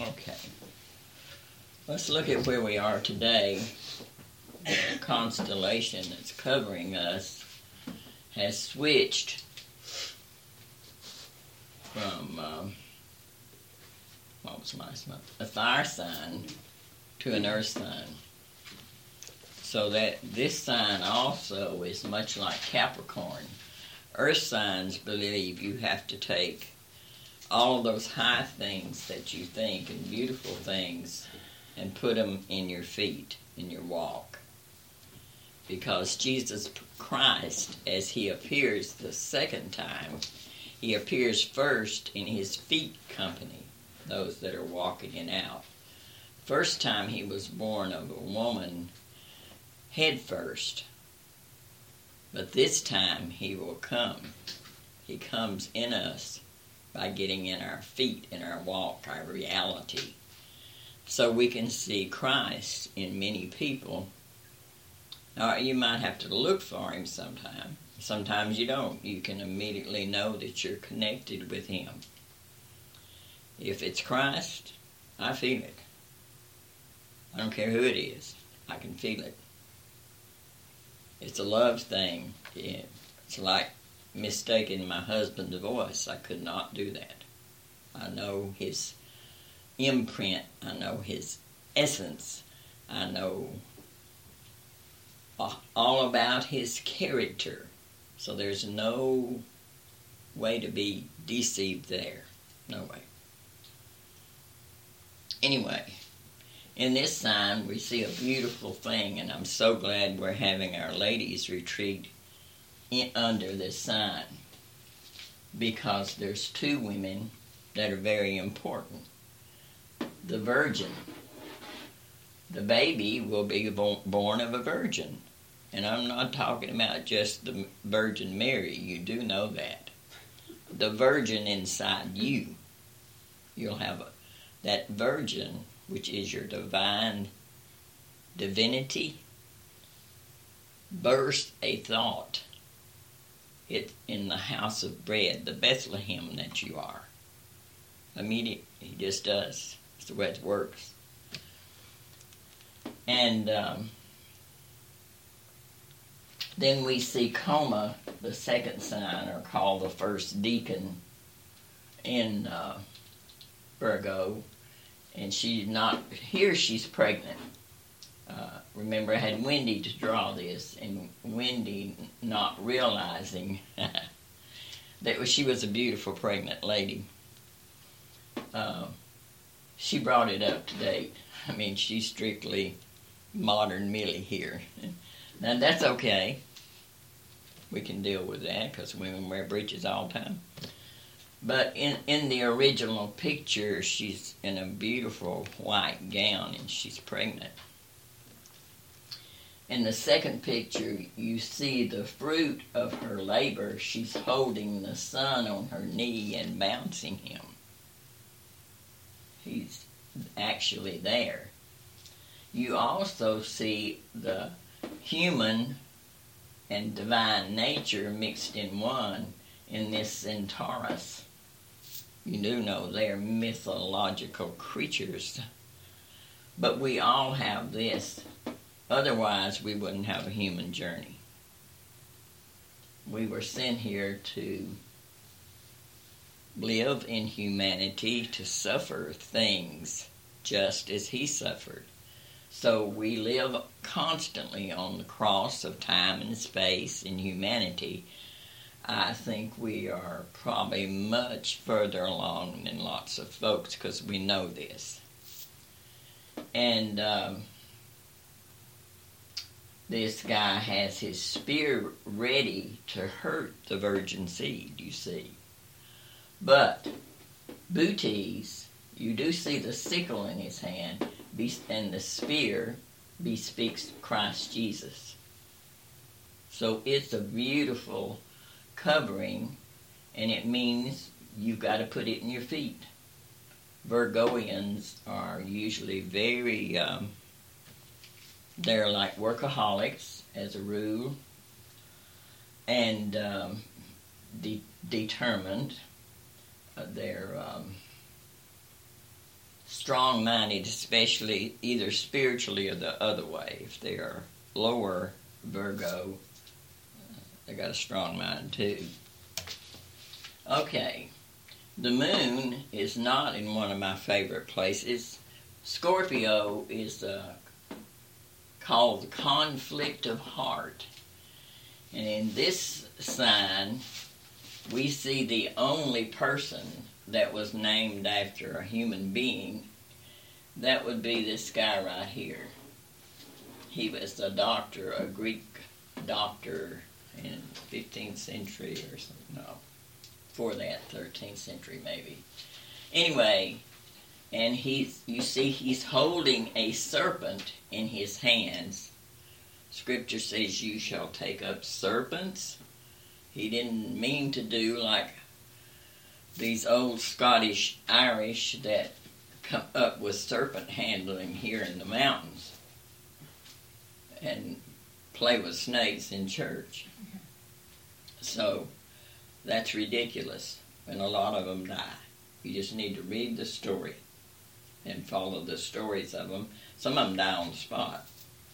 Okay. Let's look at where we are today. The constellation that's covering us has switched from, what was last month? A fire sign to an earth sign. So that this sign also is much like Capricorn. Earth signs believe you have to take all of those high things that you think and beautiful things and put them in your feet, in your walk. Because Jesus Christ, as he appears the second time, he appears first in his feet company, those that are walking it out. First time he was born of a woman head first. But this time he will come. He comes in us by getting in our feet, in our walk, our reality. So we can see Christ in many people. Now, you might have to look for him sometime. Sometimes you don't. You can immediately know that you're connected with him. If it's Christ, I feel it. I don't care who it is. I can feel it. It's a love thing. It's like mistaking my husband's voice. I could not do that. I know his imprint. I know his essence. I know all about his character. So there's no way to be deceived there. No way. Anyway, in this sign we see a beautiful thing, and I'm so glad we're having our ladies retreat under this sign, because there's two women that are very important. The virgin. The baby will be born of a virgin. And I'm not talking about just the Virgin Mary. You do know that. The virgin inside you. You'll have that virgin, which is your divinity, burst a thought. It in the house of bread, the Bethlehem that you are. Immediately, he just does. It's the way it works. And then we see Coma, the second sign, or called the first deacon in Virgo. And she's not, here she's pregnant. Remember, I had Wendy to draw this, and Wendy not realizing that she was a beautiful pregnant lady. She brought it up to date. I mean, she's strictly modern Millie here. Now, that's okay. We can deal with that because women wear breeches all the time. But in the original picture, she's in a beautiful white gown and she's pregnant. In the second picture, you see the fruit of her labor. She's holding the son on her knee and bouncing him. He's actually there. You also see the human and divine nature mixed in one in this Centaurus. You do know they're mythological creatures. But we all have this. Otherwise, we wouldn't have a human journey. We were sent here to live in humanity, to suffer things just as he suffered. So we live constantly on the cross of time and space in humanity. I think we are probably much further along than lots of folks because we know this. And this guy has his spear ready to hurt the virgin seed, you see. But Bootes, you do see the sickle in his hand, and the spear bespeaks Christ Jesus. So it's a beautiful covering, and it means you've got to put it in your feet. Virgoians are usually very, they're like workaholics as a rule, and determined. They're strong-minded, especially either spiritually or the other way. If they are lower Virgo, they got a strong mind too. Okay, the moon is not in one of my favorite places. Scorpio is called the conflict of heart. And in this sign, we see the only person that was named after a human being. That would be this guy right here. He was a doctor, a Greek doctor in 15th century or something. No, before that, 13th century maybe. Anyway, and you see he's holding a serpent in his hands. Scripture says, you shall take up serpents. He didn't mean to do like these old Scottish Irish that come up with serpent handling here in the mountains and play with snakes in church. So that's ridiculous, and a lot of them die. You just need to read the story and follow the stories of them. Some of them die on the spot.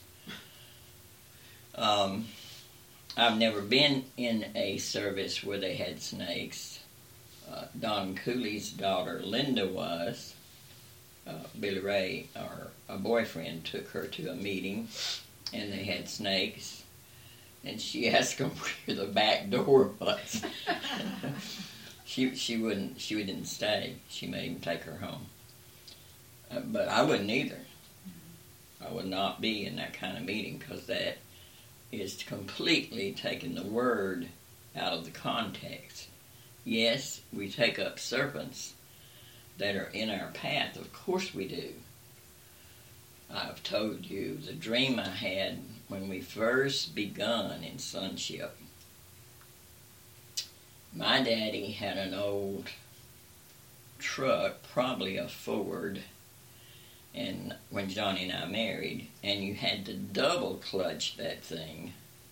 I've never been in a service where they had snakes. Don Cooley's daughter, Linda, was. Billy Ray, a boyfriend, took her to a meeting, and they had snakes. And she asked him where the back door was. she didn't stay. She made him take her home. But I wouldn't either. I would not be in that kind of meeting, because that is completely taking the word out of the context. Yes, we take up serpents that are in our path. Of course we do. I've told you the dream I had when we first begun in sonship. My daddy had an old truck, probably a Ford, and when Johnny and I married, and you had to double clutch that thing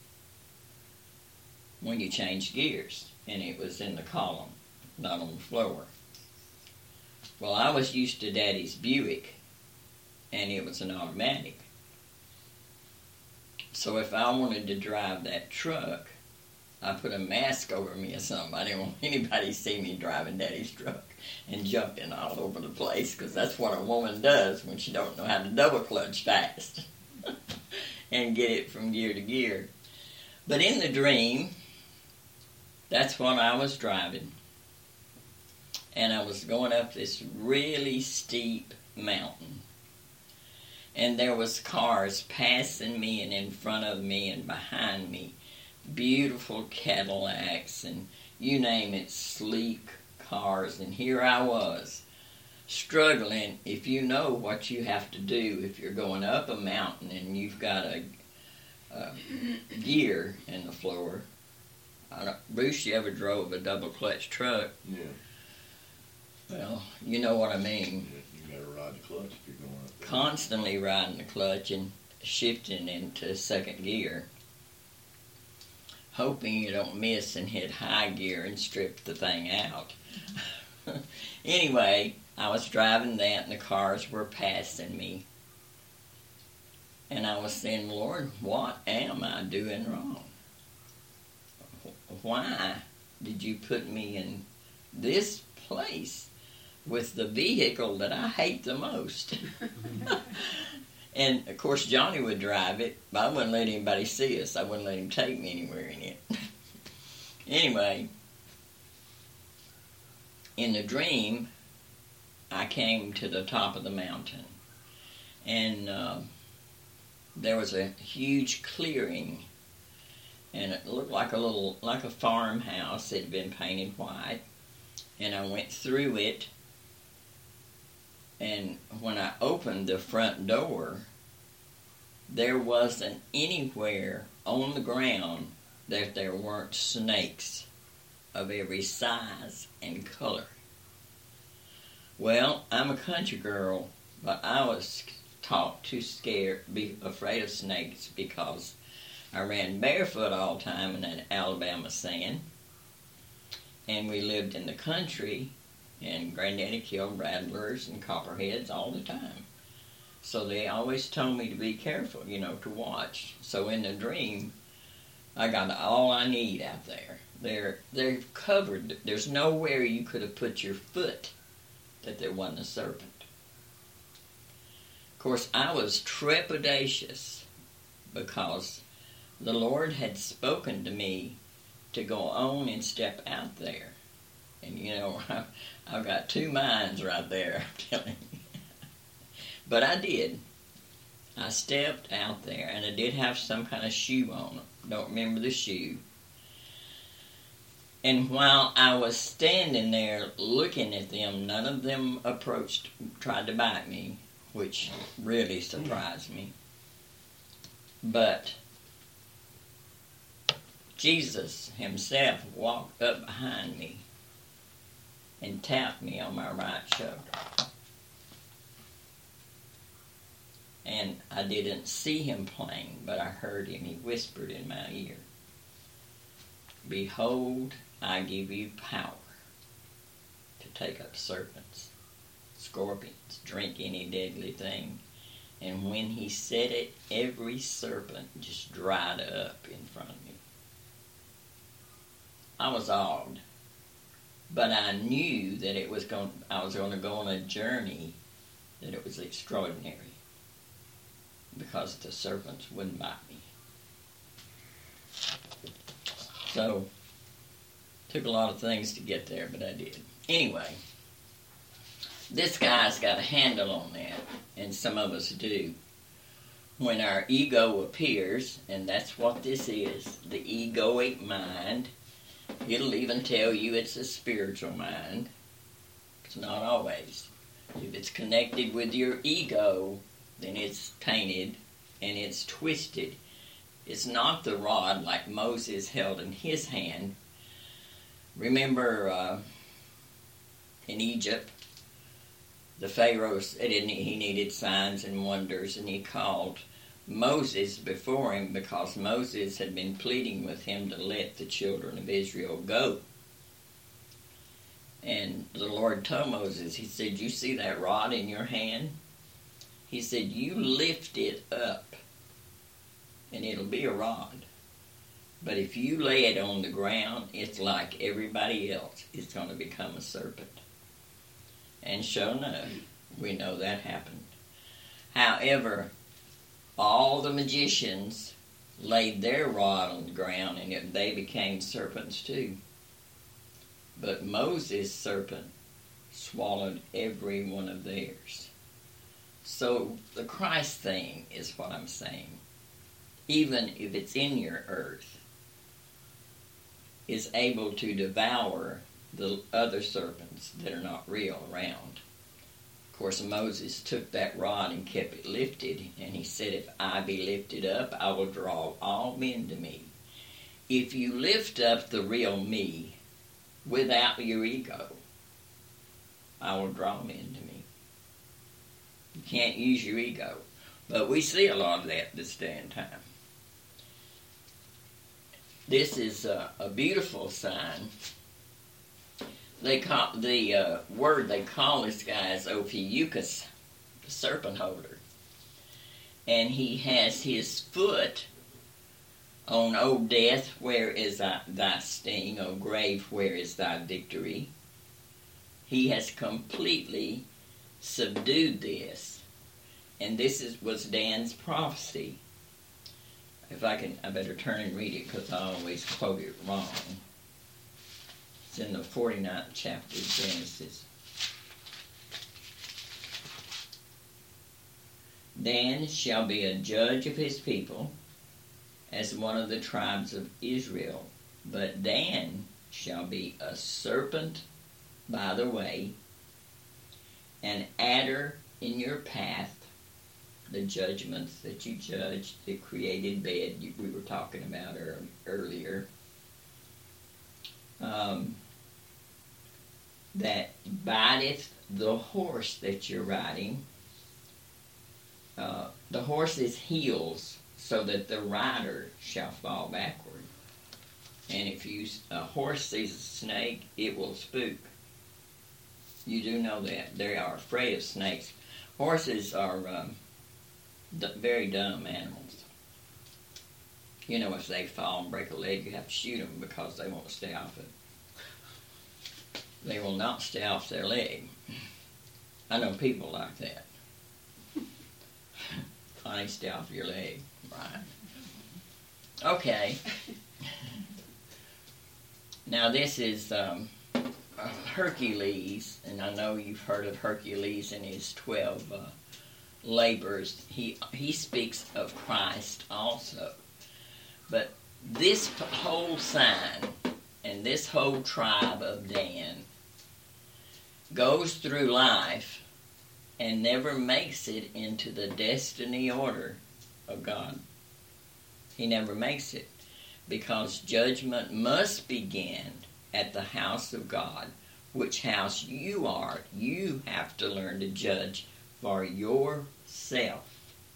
when you changed gears, and it was in the column, not on the floor. Well, I was used to Daddy's Buick, and it was an automatic. So if I wanted to drive that truck, I put a mask over me or something. I didn't want anybody to see me driving Daddy's truck and jumping all over the place, because that's what a woman does when she don't know how to double clutch fast and get it from gear to gear. But in the dream, that's what I was driving. And I was going up this really steep mountain. And there was cars passing me and in front of me and behind me. Beautiful Cadillacs and you name it, sleek cars. And here I was, struggling. If you know what you have to do if you're going up a mountain and you've got a gear in the floor. Bruce, you ever drove a double clutch truck? Yeah. Well, you know what I mean. You gotta ride the clutch if you're going up there. Constantly riding the clutch and shifting into second gear, hoping you don't miss and hit high gear and strip the thing out. Anyway, I was driving that and the cars were passing me. And I was saying, Lord, what am I doing wrong? Why did you put me in this place with the vehicle that I hate the most? And, of course, Johnny would drive it, but I wouldn't let anybody see us. I wouldn't let him take me anywhere in it. Anyway, in the dream, I came to the top of the mountain. And there was a huge clearing. And it looked like a farmhouse. It had been painted white. And I went through it. And when I opened the front door, there wasn't anywhere on the ground that there weren't snakes of every size and color. Well, I'm a country girl, but I was taught to be afraid of snakes because I ran barefoot all the time in that Alabama sand. And we lived in the country, And Granddaddy killed rattlers and copperheads all the time. So they always told me to be careful, to watch. So in the dream, I got all I need out there. They're covered. There's nowhere you could have put your foot that there wasn't a serpent. Of course, I was trepidatious because the Lord had spoken to me to go on and step out there. And I've got two minds right there, I'm telling you. But I did. I stepped out there, and I did have some kind of shoe on. Don't remember the shoe. And while I was standing there looking at them, none of them tried to bite me, which really surprised me. But Jesus himself walked up behind me and tapped me on my right shoulder. And I didn't see him plain, but I heard him. He whispered in my ear, "Behold, I give you power to take up serpents, scorpions, drink any deadly thing." And when he said it, every serpent just dried up in front of me. I was awed, but I knew that I was going to go on a journey that it was extraordinary, because the serpents wouldn't bite me. So, took a lot of things to get there, but I did. Anyway, this guy's got a handle on that, and some of us do. When our ego appears, and that's what this is, the egoic mind, it'll even tell you it's a spiritual mind. It's not always. If it's connected with your ego, then it's tainted and it's twisted. It's not the rod like Moses held in his hand. Remember in Egypt, the Pharaoh said he needed signs and wonders, and he called Moses before him because Moses had been pleading with him to let the children of Israel go. And the Lord told Moses, he said, "You see that rod in your hand?" He said, "You lift it up, and it'll be a rod. But if you lay it on the ground, it's like everybody else. It's going to become a serpent." And sure enough, we know that happened. However, all the magicians laid their rod on the ground, and they became serpents too. But Moses' serpent swallowed every one of theirs. So the Christ thing is what I'm saying. Even if it's in your earth, is able to devour the other serpents that are not real around. Of course, Moses took that rod and kept it lifted, and he said, "If I be lifted up, I will draw all men to me." If you lift up the real me without your ego, I will draw men to me. You can't use your ego. But we see a lot of that this day and time. This is a beautiful sign. They call the word they call this guy is Ophiuchus, the serpent holder, and he has his foot on, "O death, where is thy sting? O grave, where is thy victory?" He has completely subdued this, and this was Dan's prophecy. If I better turn and read it because I always quote it wrong. It's in the 49th chapter of Genesis. "Dan shall be a judge of his people as one of the tribes of Israel. But Dan shall be a serpent by the way, an adder in your path," the judgments that you judge, the created bed we were talking about earlier, "that biteth the horse that you're riding." The horse's heels, so that the rider shall fall backward. And if a horse sees a snake, it will spook. You do know that. They are afraid of snakes. Horses are very dumb animals. You know, if they fall and break a leg, you have to shoot them because they won't stay off it. They will not stay off their leg. I know people like that. Honey, stay off your leg, right? Okay. Now this is Hercules, and I know you've heard of Hercules and his 12 labors. He speaks of Christ also. But this whole sign and this whole tribe of Dan goes through life and never makes it into the destiny order of God. He never makes it, because judgment must begin at the house of God, which house you are. You have to learn to judge for yourself.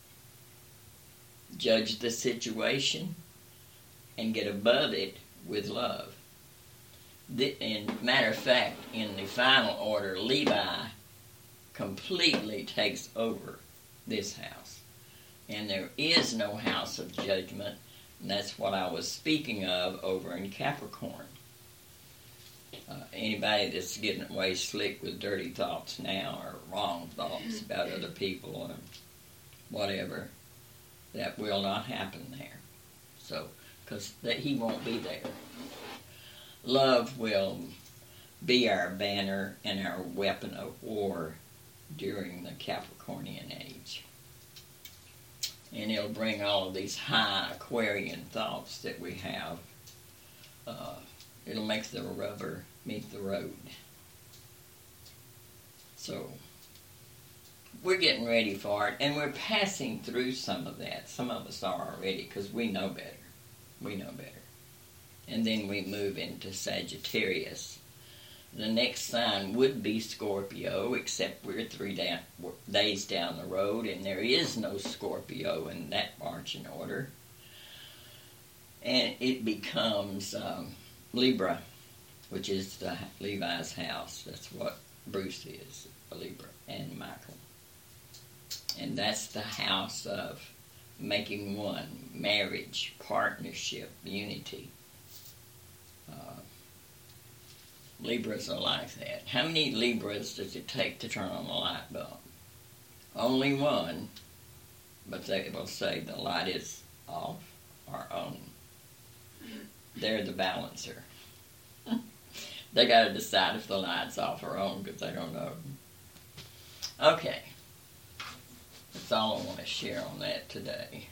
Judge the situation and get above it with love. Matter of fact, in the final order, Levi completely takes over this house. And there is no house of judgment, and that's what I was speaking of over in Capricorn. Anybody that's getting away slick with dirty thoughts now, or wrong thoughts about other people or whatever, that will not happen there. So, because he won't be there. Love will be our banner and our weapon of war during the Capricornian age. And it'll bring all of these high Aquarian thoughts that we have. It'll make the rubber meet the road. So, we're getting ready for it, and we're passing through some of that. Some of us are already, because we know better. We know better. And then we move into Sagittarius. The next sign would be Scorpio, except we're 3 days down the road, and there is no Scorpio in that marching order. And it becomes Libra, which is Levi's house. That's what Bruce is, a Libra, and Michael. And that's the house of making one, marriage, partnership, unity. Libras are like that. How many Libras does it take to turn on a light bulb? Only one, but they will say the light is off or on. They're the balancer. They got to decide if the light's off or on, because they don't know. Okay. That's all I want to share on that today.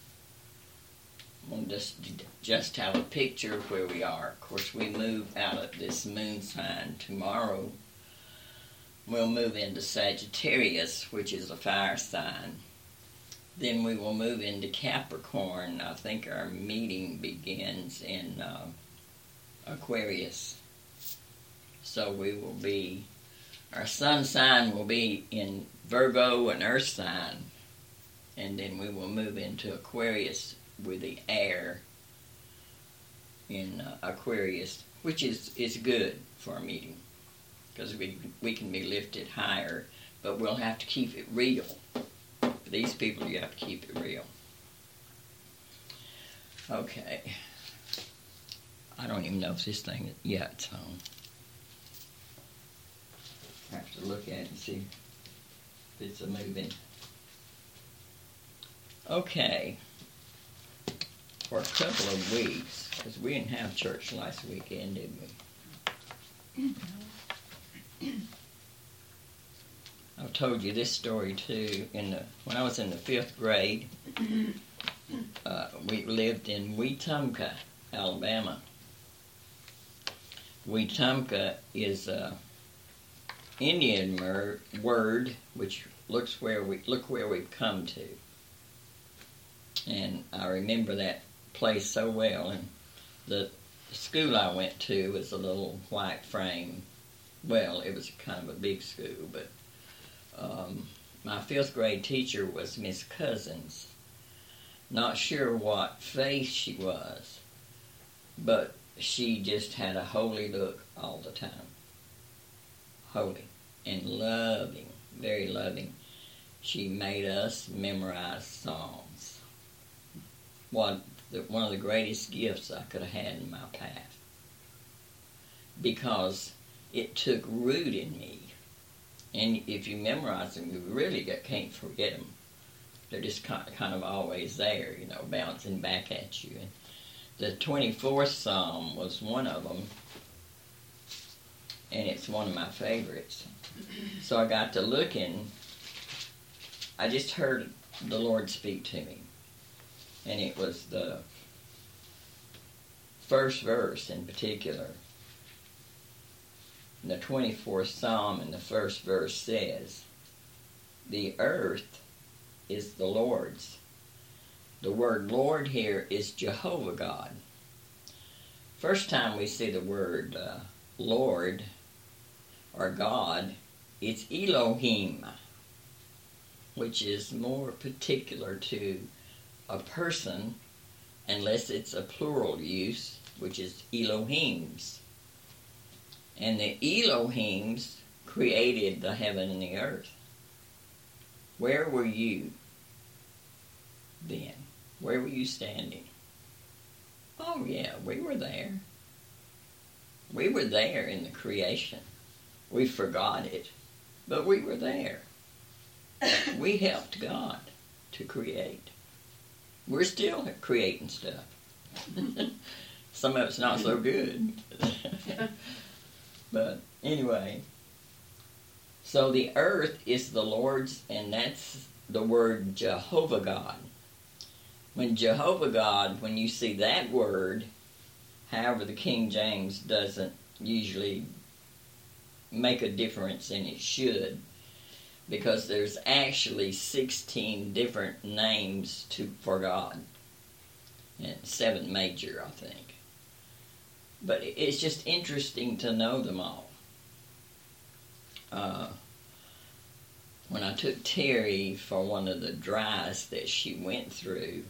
We'll just have a picture of where we are. Of course, we move out of this moon sign tomorrow. We'll move into Sagittarius, which is a fire sign. Then we will move into Capricorn. I think our meeting begins in Aquarius. So we will be, our sun sign will be in Virgo, an earth sign. And then we will move into Aquarius with the air in Aquarius, which is good for a meeting, because we can be lifted higher, but we'll have to keep it real. For these people, you have to keep it real. Okay. I don't even know if this thing is yet, so I have to look at it and see if it's a moving. Okay. For a couple of weeks, because we didn't have church last weekend, did we? I've told you this story too. When I was in the 5th grade, we lived in Wetumpka, Alabama. Wetumpka is a Indian word which look where we've come to. And I remember that place so well. And the school I went to was a little white frame. Well, it was kind of a big school, but my 5th grade teacher was Miss Cousins. Not sure what faith she was, but she just had a holy look all the time. Holy. and loving, very loving. She made us memorize Psalms. One of the greatest gifts I could have had in my path, because it took root in me. And if you memorize them, you really can't forget them. They're just kind of always there, bouncing back at you. And the 24th Psalm was one of them, and it's one of my favorites. So I got to looking. I just heard the Lord speak to me, and it was the first verse in particular. The 24th Psalm in the first verse says, "The earth is the Lord's." The word Lord here is Jehovah God. First time we see the word Lord or God, it's Elohim, which is more particular to a person, unless it's a plural use, which is Elohims. And the Elohims created the heaven and the earth. Where were you then? Where were you standing? Oh yeah, we were there. We were there in the creation. We forgot it, but we were there. We helped God to create. We're still creating stuff. Some of it's not so good. But anyway, so the earth is the Lord's, and that's the word Jehovah God. When Jehovah God, when you see that word, however the King James doesn't usually make a difference, and it should, because there's actually 16 different names for God, and 7 major, I think. But it's just interesting to know them all. When I took Terry for one of the drives that she went through,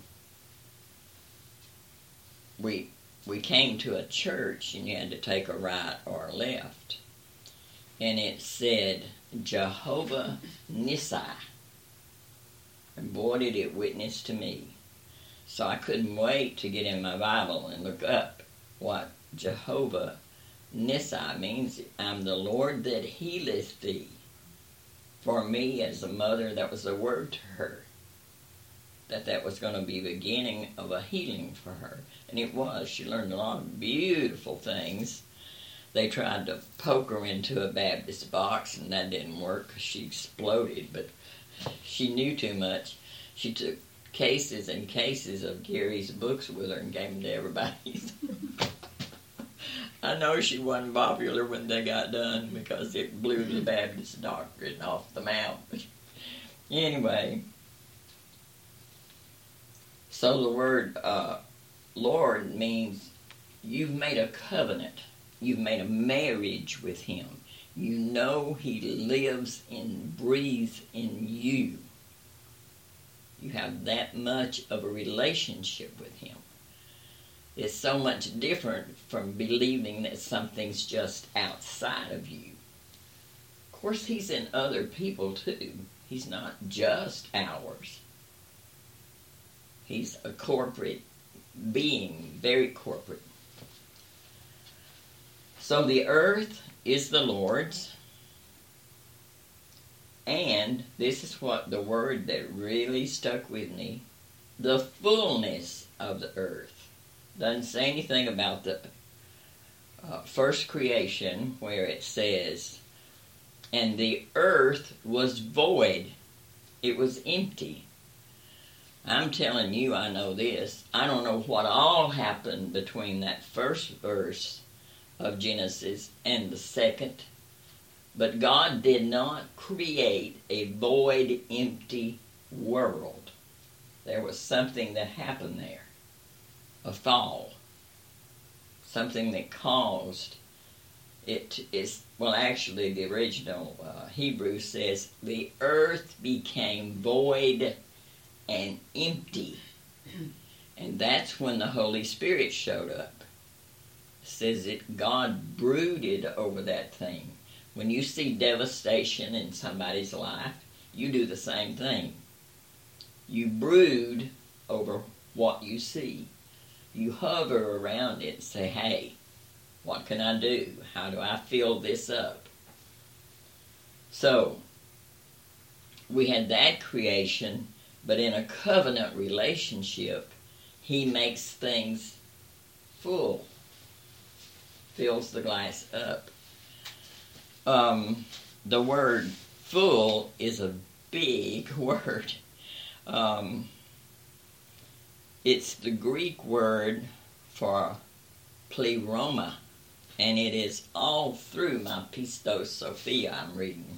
we came to a church, and you had to take a right or a left. And it said, Jehovah Nissi. And boy, did it witness to me. So I couldn't wait to get in my Bible and look up what Jehovah Nissi means. I'm the Lord that healeth thee. For me, as a mother, that was a word to her. That was going to be the beginning of a healing for her. And it was. She learned a lot of beautiful things. They tried to poke her into a Baptist box, and that didn't work because she exploded. But she knew too much. She took cases and cases of Gary's books with her and gave them to everybody. I know she wasn't popular when they got done because it blew the Baptist doctrine off the map. Anyway, so the word Lord means you've made a covenant. You've made a marriage with him. You know he lives and breathes in you. You have that much of a relationship with him. It's so much different from believing that something's just outside of you. Of course, he's in other people too. He's not just ours. He's a corporate being, very corporate. So the earth is the Lord's, and this is what the word that really stuck with me, the fullness of the earth. Doesn't say anything about the first creation, where it says, and the earth was void. It was empty. I'm telling you, I know this. I don't know what all happened between that first verse of Genesis and the second, but God did not create a void, empty world. There was something that happened there. A fall. Something that caused it is, well, actually the original Hebrew says, the earth became void and empty. And that's when the Holy Spirit showed up. It says that God brooded over that thing. When you see devastation in somebody's life, you do the same thing. You brood over what you see. You hover around it and say, hey, what can I do? How do I fill this up? So, we had that creation, but in a covenant relationship, he makes things full, fills the glass up. The word full is a big word. It's the Greek word for pleroma, and it is all through my Pistos Sophia I'm reading.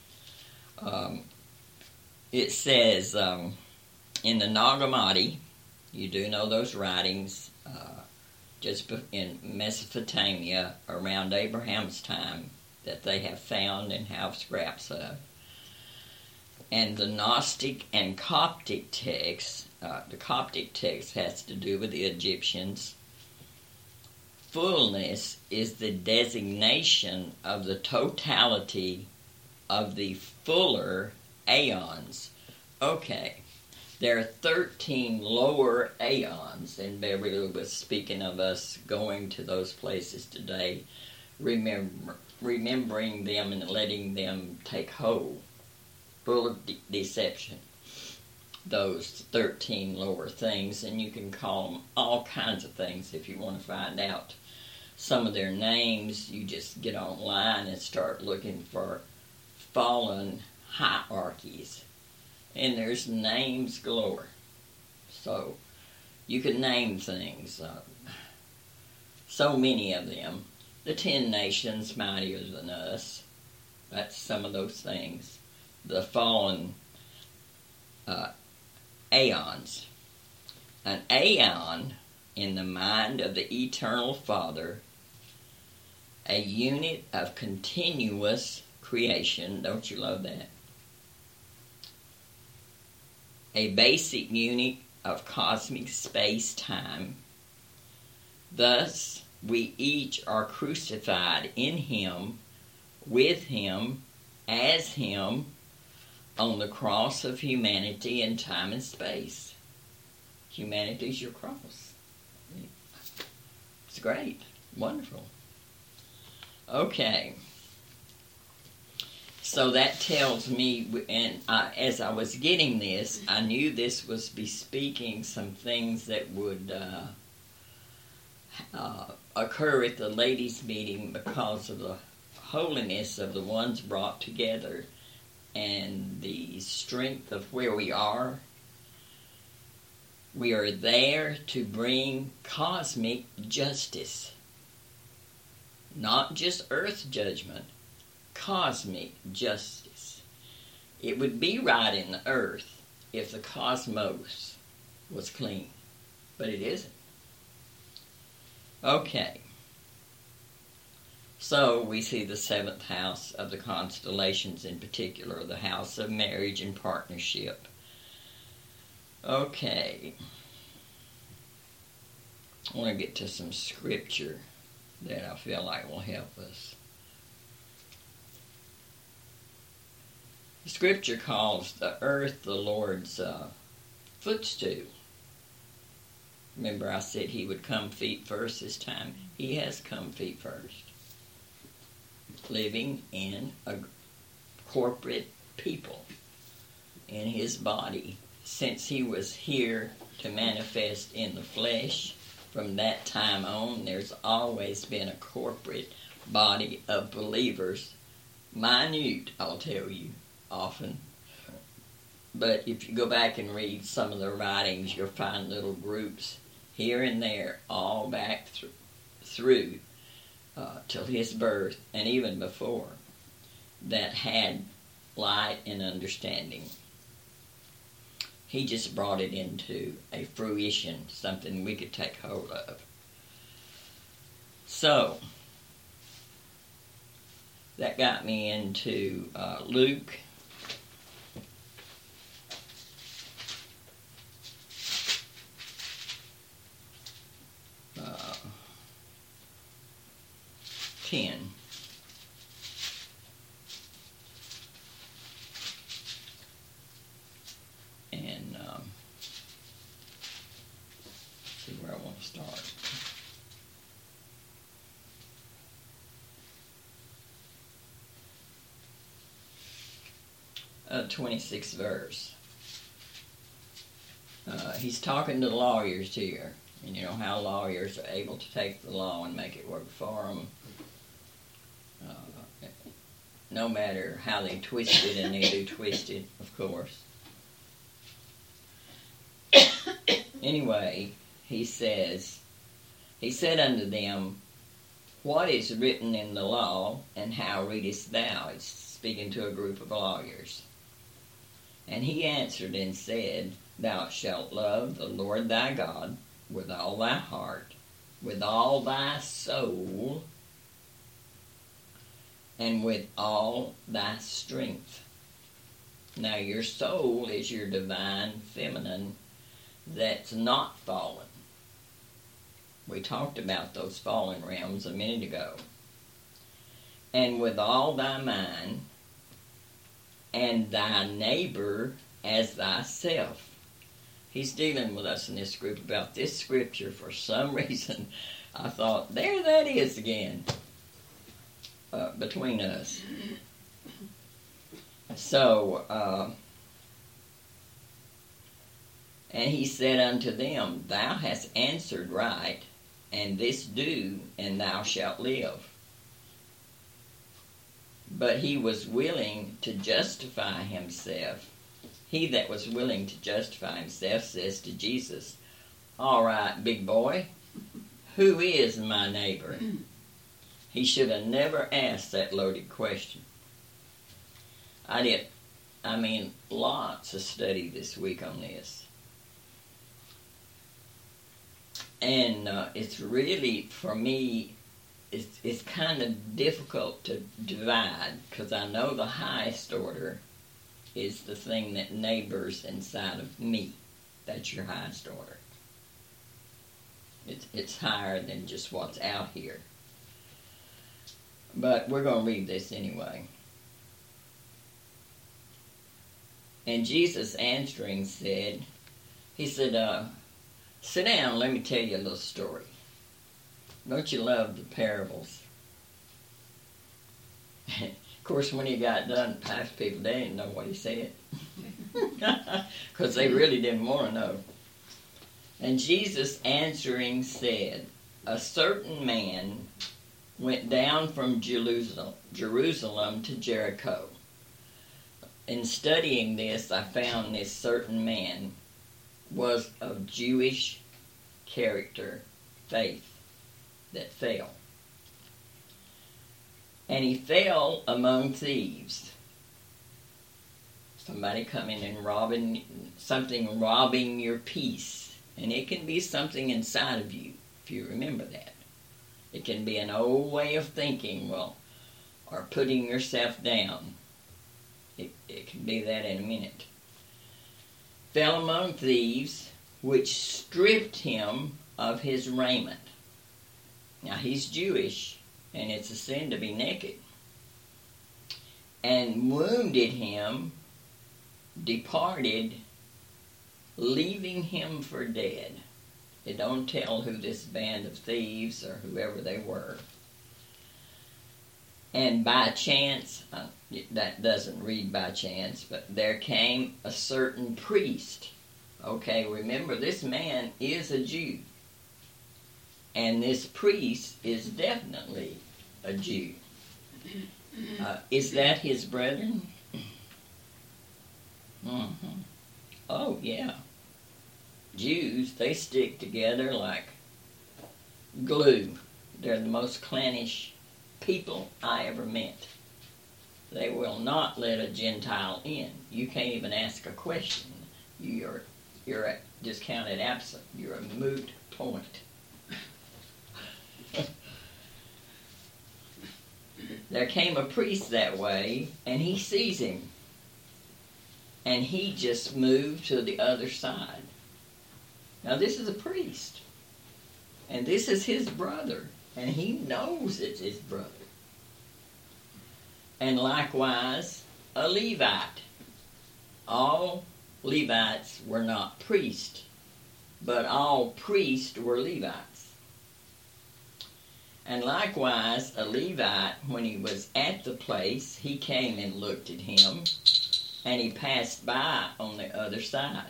It says in the Nag Hammadi, you do know those writings, just in Mesopotamia around Abraham's time that they have found and have scraps of. And the Gnostic and Coptic texts, the Coptic text has to do with the Egyptians. Fullness is the designation of the totality of the fuller aeons. Okay, there are 13 lower aeons, and Beverly was speaking of us going to those places today, remembering them and letting them take hold, full of deception. Those 13 lower things, and you can call them all kinds of things if you want to find out some of their names. You just get online and start looking for fallen hierarchies, and there's names galore. So you can name things, so many of them. The 10 nations mightier than us, that's some of those things. The fallen aeons. An aeon in the mind of the Eternal Father, a unit of continuous creation. Don't you love that? A basic unit of cosmic space-time. Thus, we each are crucified in Him, with Him, as Him, on the cross of humanity in time and space. Humanity's your cross. It's great. Wonderful. Okay. So that tells me, and as I was getting this, I knew this was bespeaking some things that would occur at the ladies' meeting because of the holiness of the ones brought together and the strength of where we are. We are there to bring cosmic justice. Not just earth judgment, cosmic justice. It would be right in the earth if the cosmos was clean, but it isn't. Okay. So we see the 7th house of the constellations, in particular, the house of marriage and partnership. Okay. I want to get to some scripture that I feel like will help us. The scripture calls the earth the Lord's footstool. Remember I said He would come feet first this time? He has come feet first. Living in a corporate people in His body. Since He was here to manifest in the flesh, from that time on, there's always been a corporate body of believers. Minute, I'll tell you, often. But if you go back and read some of the writings, you'll find little groups here and there, all back through till His birth, and even before, that had light and understanding. He just brought it into a fruition, something we could take hold of. So, that got me into Luke. 26th verse. He's talking to the lawyers here. And you know how lawyers are able to take the law and make it work for them. No matter how they twist it, and they do twist it, of course. Anyway, he said unto them, what is written in the law, and how readest thou? He's speaking to a group of lawyers. And he answered and said, thou shalt love the Lord thy God with all thy heart, with all thy soul, and with all thy strength. Now your soul is your divine feminine that's not fallen. We talked about those fallen realms a minute ago. And with all thy mind, and thy neighbor as thyself. He's dealing with us in this group about this scripture. For some reason, I thought, there that is again, between us. So, and he said unto them, thou hast answered right, and this do, and thou shalt live. But he was willing to justify himself. He that was willing to justify himself says to Jesus, all right, big boy, who is my neighbor? He should have never asked that loaded question. Lots of study this week on this. And it's really, for me, it's kind of difficult to divide, because I know the highest order is the thing that neighbors inside of me. That's your highest order. It's higher than just what's out here. But we're going to read this anyway. And Jesus answering said, he said, sit down, let me tell you a little story. Don't you love the parables? Of course, when he got done, half people, they didn't know what he said. Because they really didn't want to know. And Jesus answering said, a certain man went down from Jerusalem to Jericho. In studying this, I found this certain man was of Jewish character, faith, that fell. And he fell among thieves. Somebody coming and robbing your peace. And it can be something inside of you, if you remember that. It can be an old way of thinking, or putting yourself down. It can be that in a minute. Fell among thieves, which stripped him of his raiment. Now he's Jewish, and it's a sin to be naked. And wounded him, departed, leaving him for dead. It don't tell who this band of thieves or whoever they were. And by chance, that doesn't read by chance, but there came a certain priest. Okay, remember, this man is a Jew. And this priest is definitely a Jew. Is that his brethren? Mm-hmm. Oh, yeah. Jews, they stick together like glue. They're the most clannish people I ever met. They will not let a Gentile in. You can't even ask a question. You're just counted absent. You're a moot point. There came a priest that way, and he sees him. And he just moved to the other side. Now this is a priest. And this is his brother. And he knows it's his brother. And likewise, a Levite. All Levites were not priests, but all priests were Levites. And likewise, a Levite, when he was at the place, he came and looked at him. and he passed by on the other side.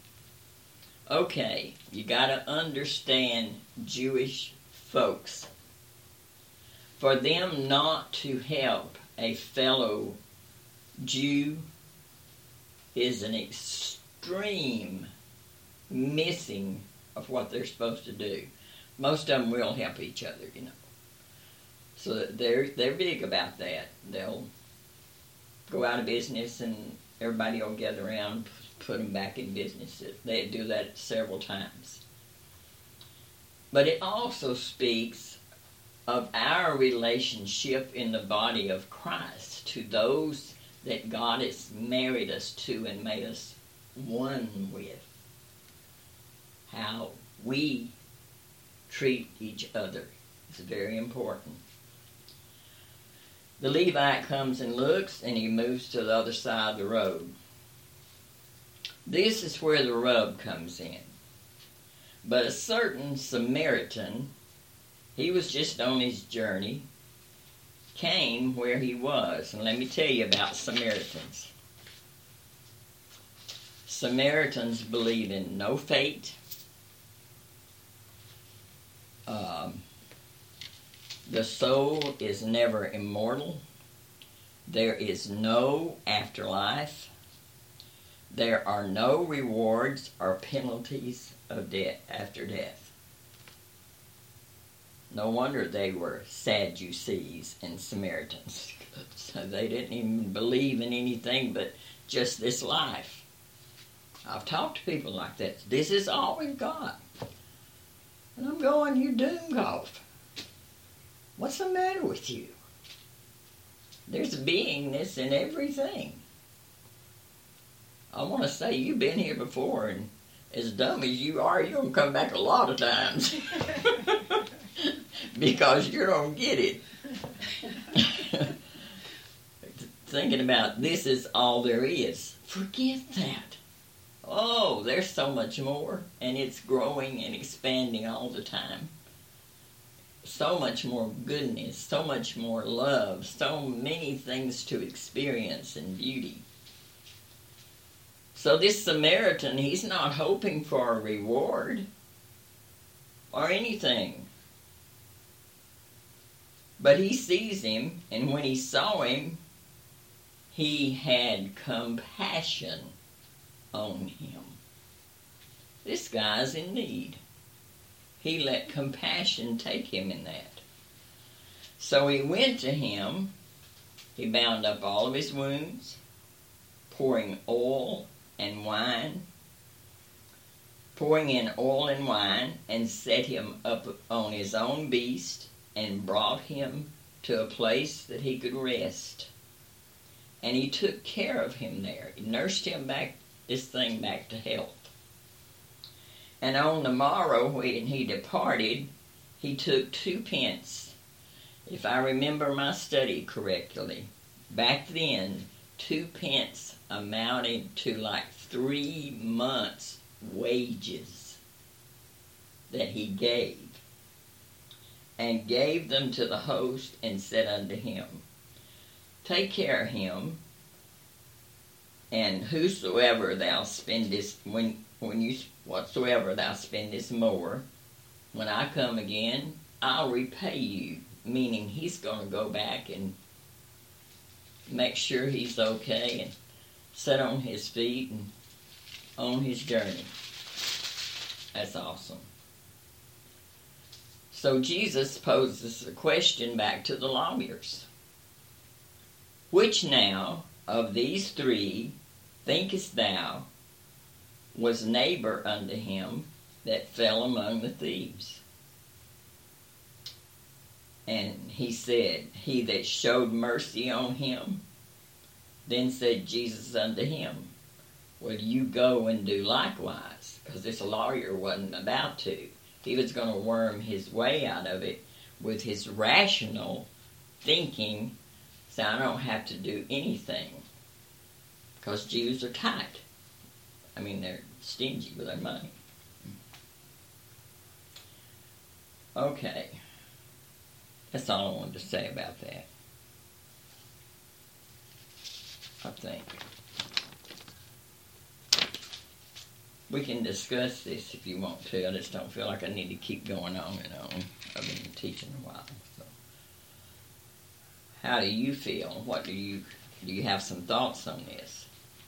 Okay, you got to understand Jewish folks. For them not to help a fellow Jew is an extreme missing of what they're supposed to do. Most of them will help each other, you know. So they're big about that. They'll go out of business and everybody will gather around, put them back in business. They do that several times. But it also speaks of our relationship in the body of Christ to those that God has married us to and made us one with. How we treat each other is very important. The Levite comes and looks, and he moves to the other side of the road. This is where the rub comes in. But a certain Samaritan, he was just on his journey, came where he was. And let me tell you about Samaritans. Samaritans believe in no fate. The soul is never immortal. There is no afterlife. There are no rewards or penalties of death after death. No wonder they were Sadducees and Samaritans. So they didn't even believe in anything but just this life. I've talked to people like that. This is all we've got. And I'm going, you're doomed off. What's the matter with you? There's beingness in everything. I want to say you've been here before, and as dumb as you are, you're going to come back a lot of times. Because you don't get it. Thinking about this is all there is. Forget that. Oh, there's so much more, and it's growing and expanding all the time. So much more goodness, so much more love, so many things to experience and beauty. So this Samaritan, he's not hoping for a reward or anything. But he sees him, and when he saw him, he had compassion on him. This guy's in need. He let compassion take him in that. So he went to him. He bound up all of his wounds, pouring oil and wine, pouring in oil and wine, and set him up on his own beast and brought him to a place that he could rest. And he took care of him there. He nursed him back, this thing back to health. And on the morrow, when he departed, he took 2 pence. If I remember my study correctly, back then, 2 pence amounted to like 3 months' wages that he gave. And gave them to the host and said unto him, take care of him, and whosoever thou spendest, whatsoever thou spendest more, when I come again, I'll repay you. Meaning he's going to go back and make sure he's okay and sit on his feet and on his journey. That's awesome. So Jesus poses a question back to the lawyers. Which now of these 3 thinkest thou was neighbor unto him that fell among the thieves? And he said, he that showed mercy on him. Then said Jesus unto him, well, you go and do likewise. Because this lawyer wasn't about to. He was going to worm his way out of it with his rational thinking, so I don't have to do anything. Because Jews are tight. I mean, they're stingy with their money. Okay. That's all I wanted to say about that. I think. We can discuss this if you want to. I just don't feel like I need to keep going on and on. I've been teaching a while. So. How do you feel? Do you have some thoughts on this?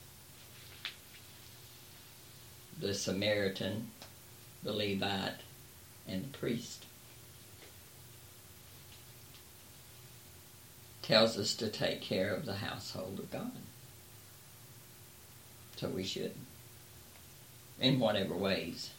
The Samaritan, the Levite, and the priest. Tells us to take care of the household of God. So we should. In whatever ways.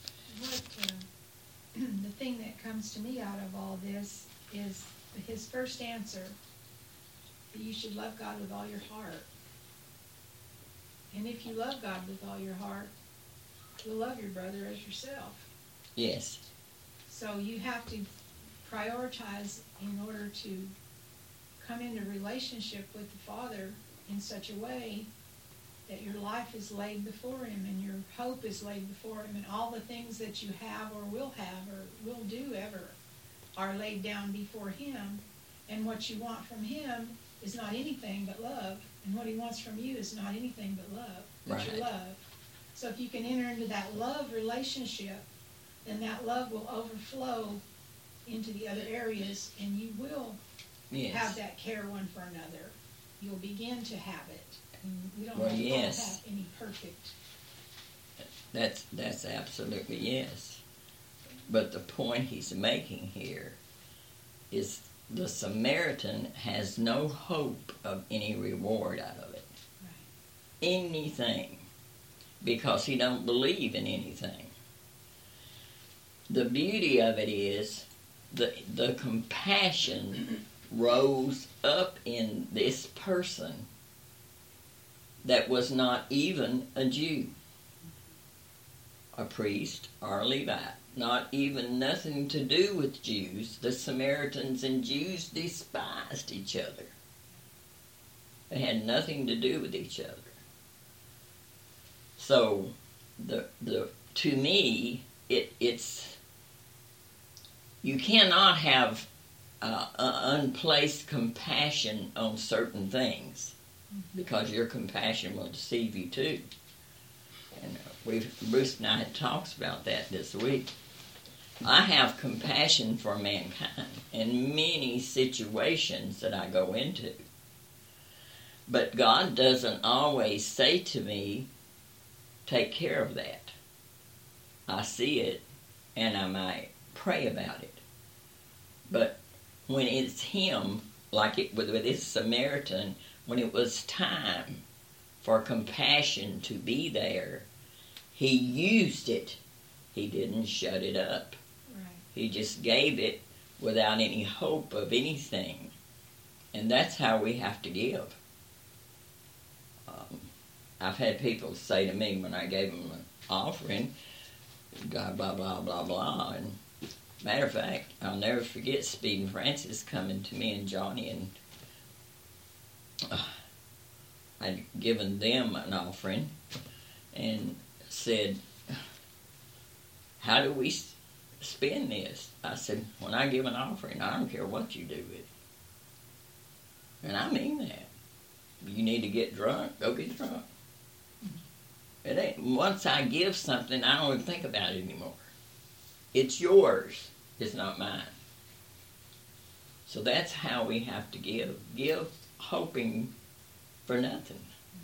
The thing that comes to me out of all this is his first answer, that you should love God with all your heart. And if you love God with all your heart, you'll love your brother as yourself. Yes. So you have to prioritize in order to come into relationship with the Father in such a way that your life is laid before Him and your hope is laid before Him, and all the things that you have or will do ever are laid down before Him. And what you want from Him is not anything but love, and what He wants from you is not anything but love, but your love. So if you can enter into that love relationship, then that love will overflow into the other areas, and you will have that care one for another. You'll begin to have it. And we don't have any perfect. That's absolutely yes. But the point he's making here is the Samaritan has no hope of any reward out of it. Right. Anything. Because he don't believe in anything. The beauty of it is the compassion rose up in this person that was not even a Jew, a priest, or a Levite. Not even nothing to do with Jews. The Samaritans and Jews despised each other. They had nothing to do with each other. So, to me, it's you cannot have unplaced compassion on certain things, because your compassion will deceive you too. And Bruce and I had talks about that this week. I have compassion for mankind in many situations that I go into. But God doesn't always say to me, take care of that. I see it, and I might pray about it. But when it's Him, like it with this Samaritan, when it was time for compassion to be there, He used it. He didn't shut it up. Right. He just gave it without any hope of anything. And that's how we have to give. I've had people say to me when I gave them an offering, blah, blah, blah, blah, blah. And matter of fact, I'll never forget Speed and Francis coming to me and Johnny, and I'd given them an offering and said, how do we spend this? I said, when I give an offering, I don't care what you do with it. And I mean that. You need to get drunk, go get drunk. It ain't, once I give something, I don't even think about it anymore. It's yours. It's not mine. So that's how we have to give. Give hoping for nothing.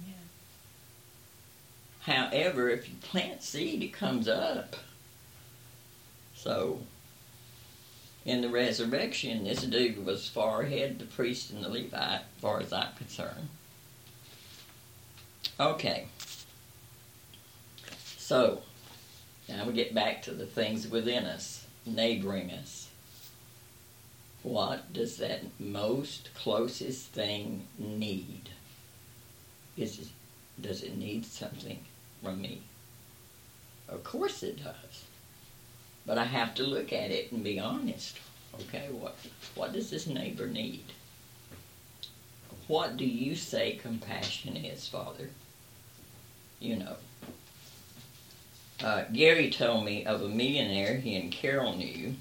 Yeah. However, if you plant seed, it comes up. So, in the resurrection, this dude was far ahead of the priest and the Levite, as far as I'm concerned. Okay. So, now we get back to the things within us, neighboring us. What does that most closest thing need? Does it need something from me? Of course it does. But I have to look at it and be honest. Okay, what does this neighbor need? What do you say compassion is, Father? You know. Gary told me of a millionaire he and Carol knew.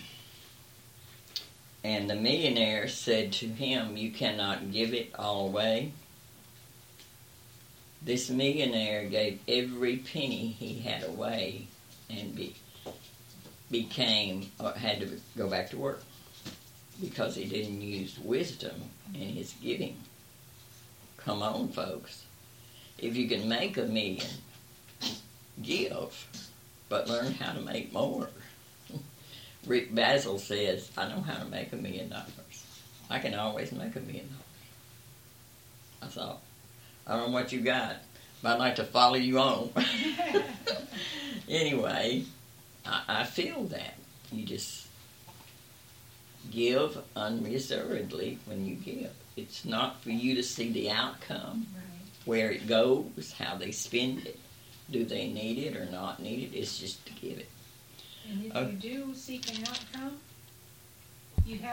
And the millionaire said to him, you cannot give it all away. This millionaire gave every penny he had away and became, or had to go back to work because he didn't use wisdom in his giving. Come on, folks. If you can make $1 million, give, but learn how to make more. Rick Basil says, I know how to make $1 million. I can always make $1 million. I thought, I don't know what you got, but I'd like to follow you on. Anyway, I feel that. You just give unreservedly when you give. It's not for you to see the outcome, where it goes, how they spend it. Do they need it or not need it? It's just to give it. And if you do seek an outcome, you have